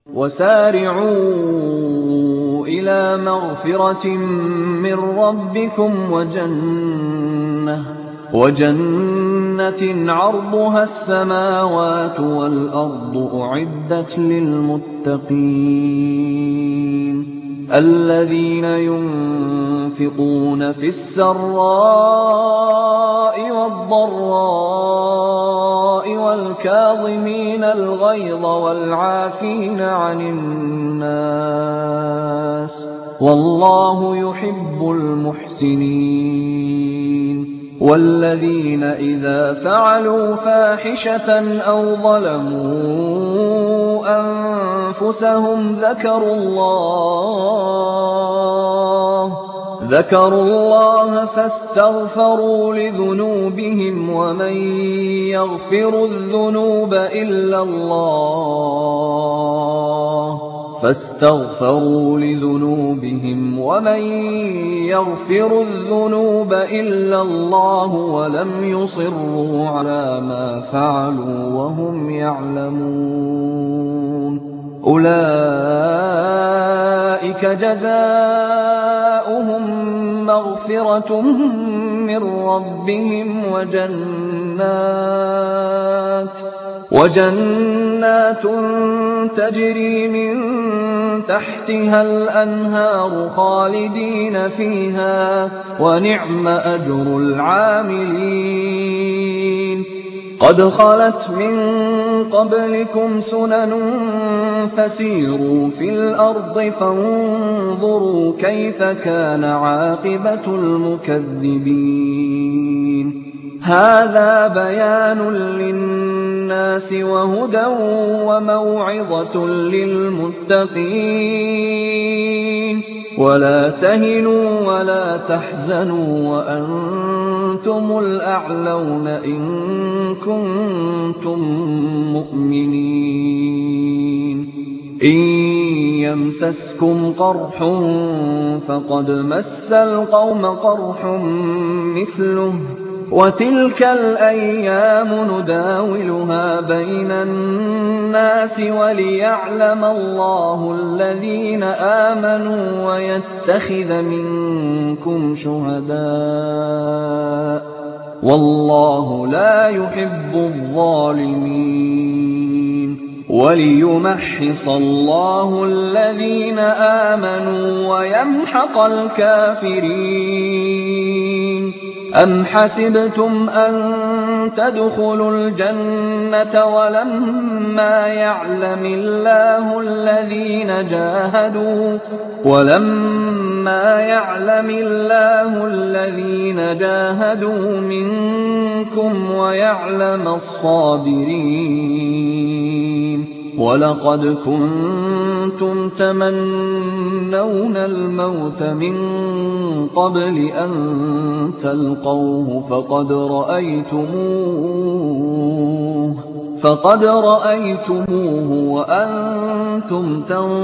وَسَارِعُوا إِلَىٰ مَغْفِرَةٍ مِّن رَّبِّكُمْ وَجَنَّةٍ عَرْضُهَا السَّمَاوَاتُ وَالْأَرْضُ أُعِدَّتْ لِلْمُتَّقِينَ الَّذِينَ يُنفِقُونَ فِي السَّرَّاءِ وَالضَّرَّاءِ وَالْكَاظِمِينَ الْغَيْظَ وَالْعَافِينَ عَنِ النَّاسِ ۗ وَاللَّهُ يُحِبُّ الْمُحْسِنِينَ وَالَّذِينَ إِذَا فَعَلُوا فَاحِشَةً أَوْ ظَلَمُوا أَنفُسَهُمْ ذَكَرُوا اللَّهَ فَاسْتَغْفَرُوا لِذُنُوبِهِمْ وَمَن يَغْفِرُ الذُّنُوبَ إِلَّا اللَّهُ وَلَمْ يُصِرُّوا عَلَىٰ مَا فَعَلُوا وَهُمْ يَعْلَمُونَ أُولَٰئِكَ جَزَاؤُهُم مَّغْفِرَةٌ مِّن رَّبِّهِمْ وَجَنَّاتٌ تَجْرِي مِن تَحْتِهَا الْأَنْهَارُ خَالِدِينَ فِيهَا ۚ وَنِعْمَ أَجْرُ الْعَامِلِينَ قَدْ خَلَتْ مِن قَبْلِكُمْ سُنَنٌ فَسِيرُوا فِي الْأَرْضِ فَانظُرُوا كَيْفَ كَانَ عَاقِبَةُ الْمُكَذِّبِينَ هَٰذَا بَيَانٌ لِّلنَّاسِ وَهُدًى وَمَوْعِظَةٌ لِّلْمُتَّقِينَ وَلَا تَهِنُوا وَلَا تَحْزَنُوا وَأَنتُمُ الْأَعْلَوْنَ إِن كُنتُم مُّؤْمِنِينَ إِن يَمْسَسْكُمْ قَرْحٌ فَقَدْ مَسَّ الْقَوْمَ قَرْحٌ مِّثْلُهُ ۚ وَتِلْكَ الْأَيَّامُ نُدَاوِلُهَا بَيْنَ النَّاسِ وَلِيَعْلَمَ اللَّهُ الَّذِينَ آمَنُوا وَيَتَّخِذَ مِنكُمْ شُهَدَاءَ ۗ وَاللَّهُ لَا يُحِبُّ الظَّالِمِينَ وَلِيُمَحِّصَ اللَّهُ الَّذِينَ آمَنُوا وَيَمْحَقَ الْكَافِرِينَ أَمْ حَسِبْتُمْ أَن تَدْخُلُوا الْجَنَّةَ وَلَمَّا يَعْلَمِ اللَّهُ الَّذِينَ جَاهَدُوا مِنكُمْ وَيَعْلَمَ الصَّابِرِينَ وَلَقَدْ كُنتُمْ تَمَنَّوْنَ الْمَوْتَ مِن قَبْلِ أَن تَلْقَوْهُ فَقَدْ رَأَيْتُمُوهُ وَأَنتُمْ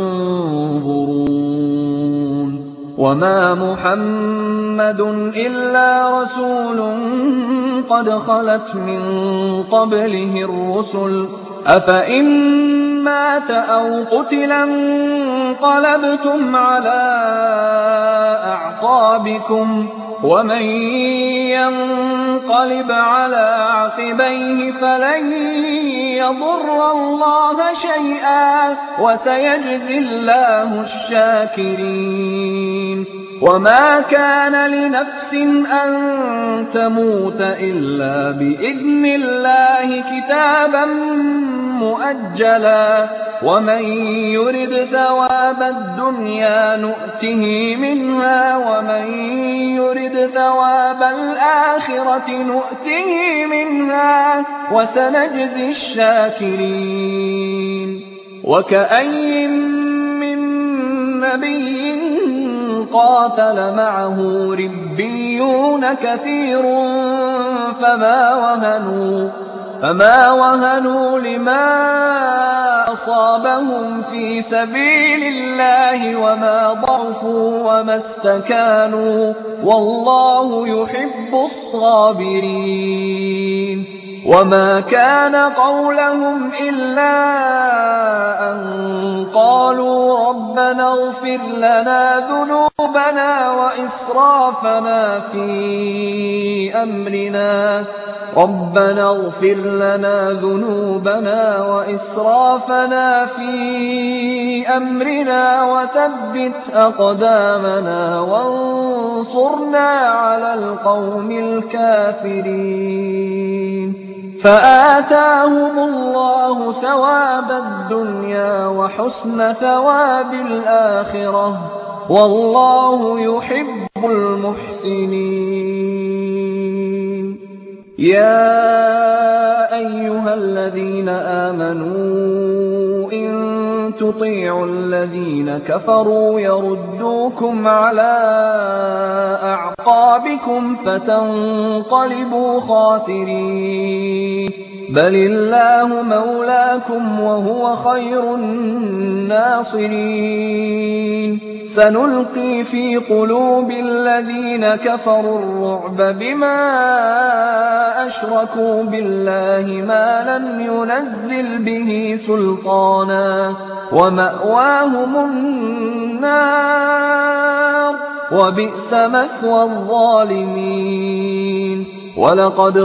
تَنظُرُونَ وَمَا مُحَمَّدٌ إِلَّا رَسُولٌ قَدْ خَلَتْ مِن قَبْلِهِ الرُّسُلُ ۚ أَفَإِن مَّاتَ أَوْ قُتِلَ انقَلَبْتُمْ عَلَىٰ أَعْقَابِكُمْ ۚ وَمَن يَنقَلِبْ عَلَىٰ عَقِبَيْهِ فَلَن يَضُرَّ اللَّهَ شَيْئًا ۗ وَسَيَجْزِي اللَّهُ الشَّاكِرِينَ وَمَا كَانَ لِنَفْسٍ أَن تَمُوتَ إِلَّا بِإِذْنِ اللَّهِ كِتَابًا مُّؤَجَّلًا ۗ وَمَن يُرِدْ ثَوَابَ الدُّنْيَا نُؤْتِهِ مِنْهَا وَمَن يُرِدْ ثَوَابَ الْآخِرَةِ نُؤْتِهِ مِنْهَا ۚ وَسَنَجْزِي الشَّاكِرِينَ وَكَأَيِّن مِّن نَّبِيٍّ قَاتَلَ مَعَهُ رِبِّيُّونَ كَثِيرٌ فَمَا وَهَنُوا لِمَا أَصَابَهُمْ فِي سَبِيلِ اللَّهِ وَمَا ضَعُفُوا وَمَا اسْتَكَانُوا ۗ وَاللَّهُ يُحِبُّ الصَّابِرِينَ وَمَا كَانَ قَوْلَهُمْ إِلَّا أَن لنا ذنوبنا وإسرافنا في أمرنا وثبت أقدامنا وانصرنا على القوم الكافرين فآتاهم الله ثواب الدنيا وحسن ثواب الآخرة والله يحب المحسنين يا أيها الذين آمنوا إن تطيعوا الذين كفروا يردوكم على أعقابكم فتنقلبوا خاسرين بل الله مولاكم وهو خير الناصرين سنلقي في قلوب الذين كفروا الرعب بما أشركوا بالله ما لم ينزل به سلطانا ومأواهم النار وبئس مثوى الظالمين ولقد